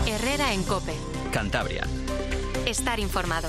Herrera en COPE. Cantabria. Estar informado.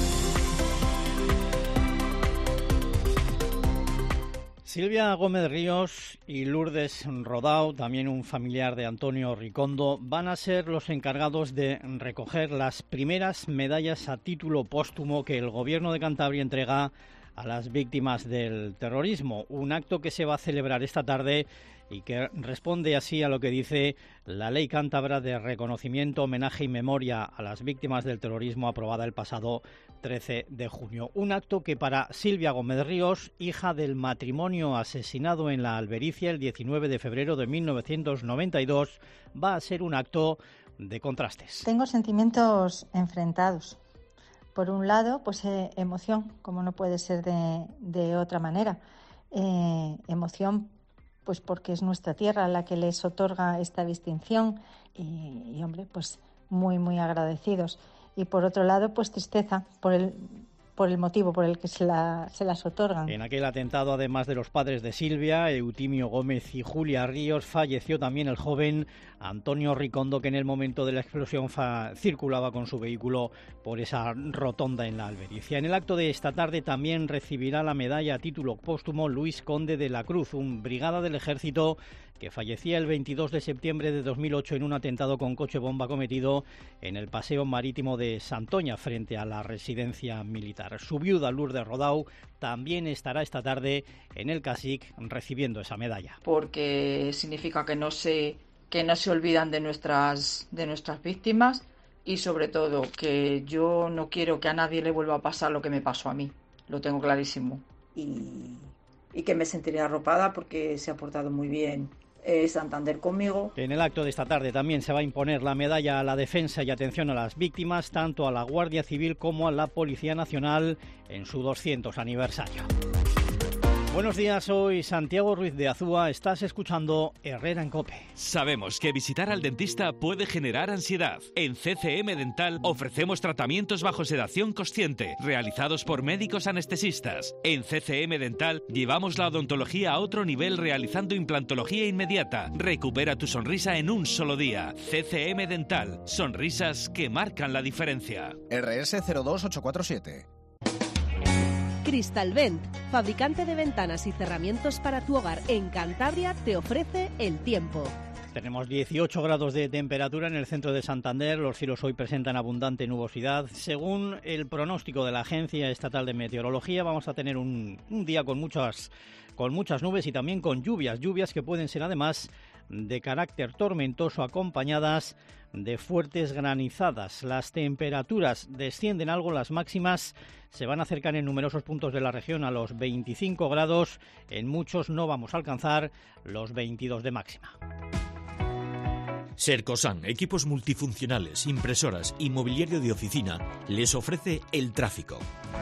Silvia Gómez Ríos y Lourdes Rodau, también un familiar de Antonio Ricondo, van a ser los encargados de recoger las primeras medallas a título póstumo que el Gobierno de Cantabria entrega a las víctimas del terrorismo. Un acto que se va a celebrar esta tarde y que responde así a lo que dice la Ley Cántabra de Reconocimiento, Homenaje y Memoria a las Víctimas del Terrorismo, aprobada el pasado 13 de junio. Un acto que para Silvia Gómez Ríos, hija del matrimonio asesinado en la Albericia el 19 de febrero de 1992, va a ser un acto de contrastes. Tengo sentimientos enfrentados. Por un lado, pues emoción, como no puede ser de otra manera. Emoción pues porque es nuestra tierra la que les otorga esta distinción y hombre, pues muy, muy agradecidos. Y por otro lado, pues tristeza por el motivo por el que se las otorgan. En aquel atentado, además de los padres de Silvia, Eutimio Gómez y Julia Ríos, falleció también el joven Antonio Ricondo, que en el momento de la explosión circulaba con su vehículo por esa rotonda en la Albericia. En el acto de esta tarde también recibirá la medalla a título póstumo Luis Conde de la Cruz, un brigada del Ejército que fallecía el 22 de septiembre de 2008 en un atentado con coche bomba cometido en el paseo marítimo de Santoña, frente a la residencia militar. Su viuda, Lourdes Rodau, también estará esta tarde en el CSIC recibiendo esa medalla. Porque significa que no se olvidan de nuestras víctimas y sobre todo que yo no quiero que a nadie le vuelva a pasar lo que me pasó a mí. Lo tengo clarísimo. Y que me sentiría arropada porque se ha portado muy bien Santander conmigo. En el acto de esta tarde también se va a imponer la medalla a la defensa y atención a las víctimas, tanto a la Guardia Civil como a la Policía Nacional en su 200 aniversario. Buenos días, soy Santiago Ruiz de Azúa, estás escuchando Herrera en COPE. Sabemos que visitar al dentista puede generar ansiedad. En CCM Dental ofrecemos tratamientos bajo sedación consciente, realizados por médicos anestesistas. En CCM Dental llevamos la odontología a otro nivel realizando implantología inmediata. Recupera tu sonrisa en un solo día. CCM Dental, sonrisas que marcan la diferencia. RS 02847. Cristalvent, fabricante de ventanas y cerramientos para tu hogar en Cantabria, te ofrece el tiempo. Tenemos 18 grados de temperatura en el centro de Santander. Los cielos hoy presentan abundante nubosidad. Según el pronóstico de la Agencia Estatal de Meteorología, vamos a tener un día con muchas nubes y también con lluvias que pueden ser además de carácter tormentoso, acompañadas de fuertes granizadas. Las temperaturas descienden algo, las máximas se van a acercar en numerosos puntos de la región a los 25 grados. En muchos no vamos a alcanzar los 22 de máxima. Sercosan, equipos multifuncionales, impresoras y mobiliario de oficina, les ofrece el tráfico.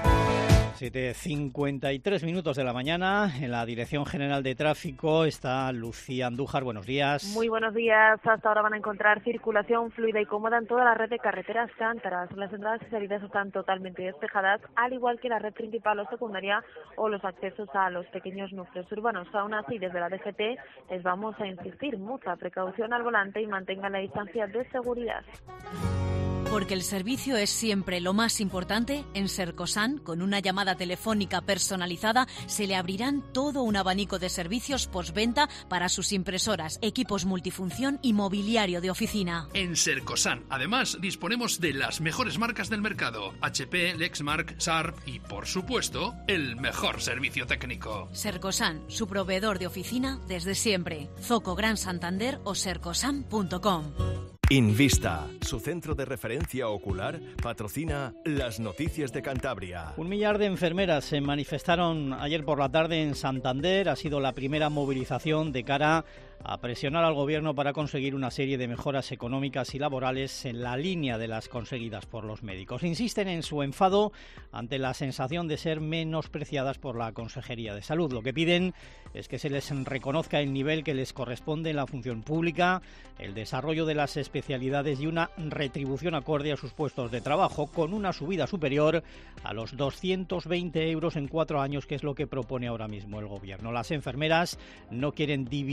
7:53 minutos de la mañana. En la Dirección General de Tráfico está Lucía Andújar. Buenos días. Muy buenos días. Hasta ahora van a encontrar circulación fluida y cómoda en toda la red de carreteras cántaras. Las entradas y salidas están totalmente despejadas, al igual que la red principal o secundaria o los accesos a los pequeños núcleos urbanos. Aún así, desde la DGT les vamos a insistir: mucha precaución al volante y mantengan la distancia de seguridad. Porque el servicio es siempre lo más importante, en Sercosan, con una llamada telefónica personalizada, se le abrirán todo un abanico de servicios postventa para sus impresoras, equipos multifunción y mobiliario de oficina. En Sercosan, además, disponemos de las mejores marcas del mercado: HP, Lexmark, Sharp y, por supuesto, el mejor servicio técnico. Sercosan, su proveedor de oficina desde siempre. Zoco Gran Santander o sercosan.com. Invista, su centro de referencia ocular, patrocina las noticias de Cantabria. 1 millar de enfermeras se manifestaron ayer por la tarde en Santander. Ha sido la primera movilización de cara a presionar al Gobierno para conseguir una serie de mejoras económicas y laborales en la línea de las conseguidas por los médicos. Insisten en su enfado ante la sensación de ser menospreciadas por la Consejería de Salud. Lo que piden es que se les reconozca el nivel que les corresponde en la función pública, el desarrollo de las especialidades y una retribución acorde a sus puestos de trabajo, con una subida superior a los 220 euros en 4 años, que es lo que propone ahora mismo el Gobierno. Las enfermeras no quieren división entre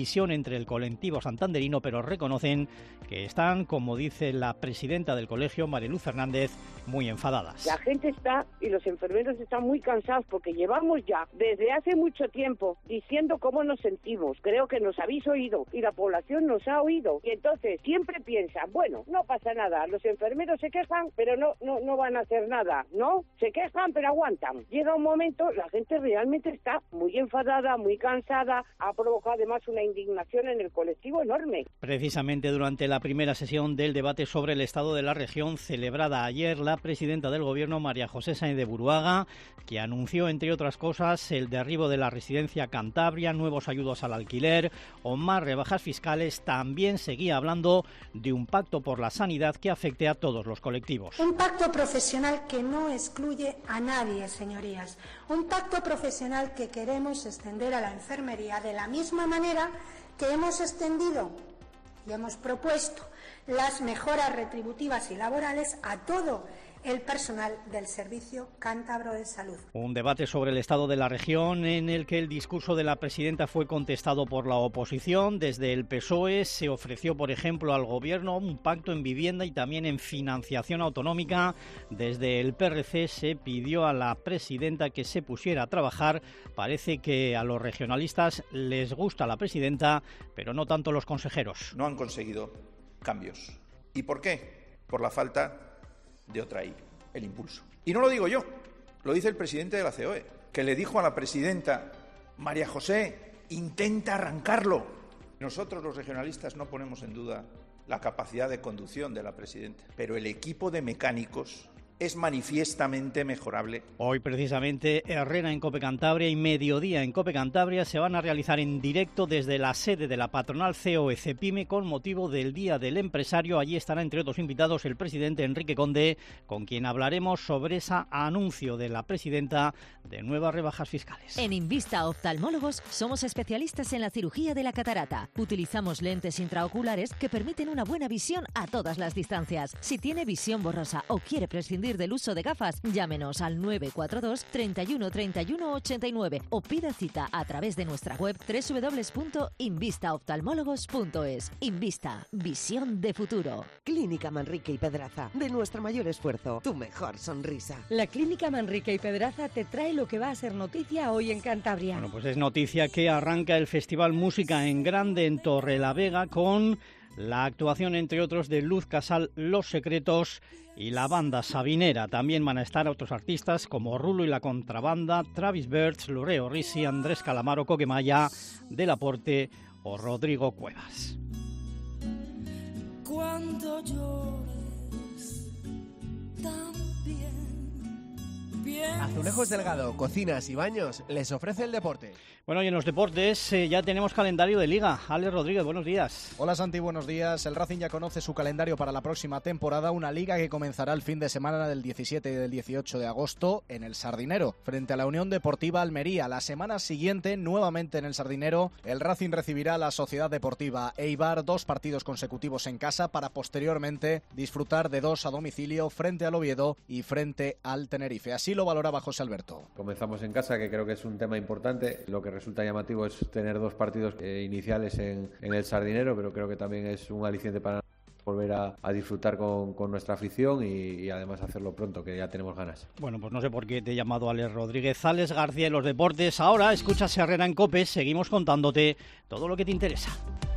entre el colectivo santanderino, pero reconocen que están, como dice la presidenta del colegio, Mariluz Fernández, muy enfadadas. La gente está, y los enfermeros están muy cansados, porque llevamos ya desde hace mucho tiempo diciendo cómo nos sentimos. Creo que nos habéis oído y la población nos ha oído, y entonces siempre piensan, bueno, no pasa nada, los enfermeros se quejan, pero no van a hacer nada, ¿no? Se quejan, pero aguantan. Llega un momento, la gente realmente está muy enfadada, muy cansada, ha provocado además una indignación en el colectivo enorme. Precisamente durante la primera sesión del debate sobre el estado de la región celebrada ayer, la presidenta del Gobierno, María José Sáenz de Buruaga, que anunció, entre otras cosas, el derribo de la residencia Cantabria, nuevos ayudos al alquiler o más rebajas fiscales, también seguía hablando de un pacto por la sanidad que afecte a todos los colectivos. Un pacto profesional que no excluye a nadie, señorías. Un pacto profesional que queremos extender a la enfermería de la misma manera que hemos extendido y hemos propuesto las mejoras retributivas y laborales a todo el personal del Servicio Cántabro de Salud. Un debate sobre el estado de la región en el que el discurso de la presidenta fue contestado por la oposición. Desde el PSOE se ofreció, por ejemplo, al Gobierno un pacto en vivienda y también en financiación autonómica. Desde el PRC se pidió a la presidenta que se pusiera a trabajar. Parece que a los regionalistas les gusta la presidenta, pero no tanto los consejeros. No han conseguido cambios. ¿Y por qué? Por la falta de otra I, el impulso. Y no lo digo yo, lo dice el presidente de la COE, que le dijo a la presidenta, María José, intenta arrancarlo. Nosotros los regionalistas no ponemos en duda la capacidad de conducción de la presidenta, pero el equipo de mecánicos es manifiestamente mejorable. Hoy precisamente Herrera en COPE Cantabria y Mediodía en COPE Cantabria se van a realizar en directo desde la sede de la patronal COE-CEPIME con motivo del Día del Empresario. Allí estará entre otros invitados el presidente Enrique Conde, con quien hablaremos sobre ese anuncio de la presidenta de nuevas rebajas fiscales. En Invista Oftalmólogos somos especialistas en la cirugía de la catarata. Utilizamos lentes intraoculares que permiten una buena visión a todas las distancias. Si tiene visión borrosa o quiere prescindir del uso de gafas, llámenos al 942 31 31 89 o pida cita a través de nuestra web www.invistaoftalmólogos.es. Invista, visión de futuro. Clínica Manrique y Pedraza, de nuestro mayor esfuerzo, tu mejor sonrisa. La Clínica Manrique y Pedraza te trae lo que va a ser noticia hoy en Cantabria. Bueno, pues es noticia que arranca el Festival Música en Grande en Torrelavega con la actuación, entre otros, de Luz Casal, Los Secretos y la banda Sabinera. También van a estar otros artistas como Rulo y la Contrabanda, Travis Birch, Lureo Risi, Andrés Calamaro, Coquemaya, Del Aporte o Rodrigo Cuevas. Cuando llores también. Azulejos Delgado, Cocinas y Baños les ofrece el deporte. Bueno, y en los deportes ya tenemos calendario de Liga. Alex Rodríguez, buenos días. Hola Santi, buenos días. El Racing ya conoce su calendario para la próxima temporada, una Liga que comenzará el fin de semana del 17 y del 18 de agosto en el Sardinero, frente a la Unión Deportiva Almería. La semana siguiente, nuevamente en el Sardinero, el Racing recibirá a la Sociedad Deportiva Eibar, 2 partidos consecutivos en casa para posteriormente disfrutar de 2 a domicilio frente al Oviedo y frente al Tenerife. Así lo valoraba José Alberto. Comenzamos en casa, que creo que es un tema importante. Lo que resulta llamativo es tener 2 partidos iniciales en el Sardinero, pero creo que también es un aliciente para volver a disfrutar con nuestra afición y además hacerlo pronto, que ya tenemos ganas. Bueno, pues no sé por qué te he llamado Alex Rodríguez. Alex García en los deportes. Ahora escuchas Herrera en COPE. Seguimos contándote todo lo que te interesa.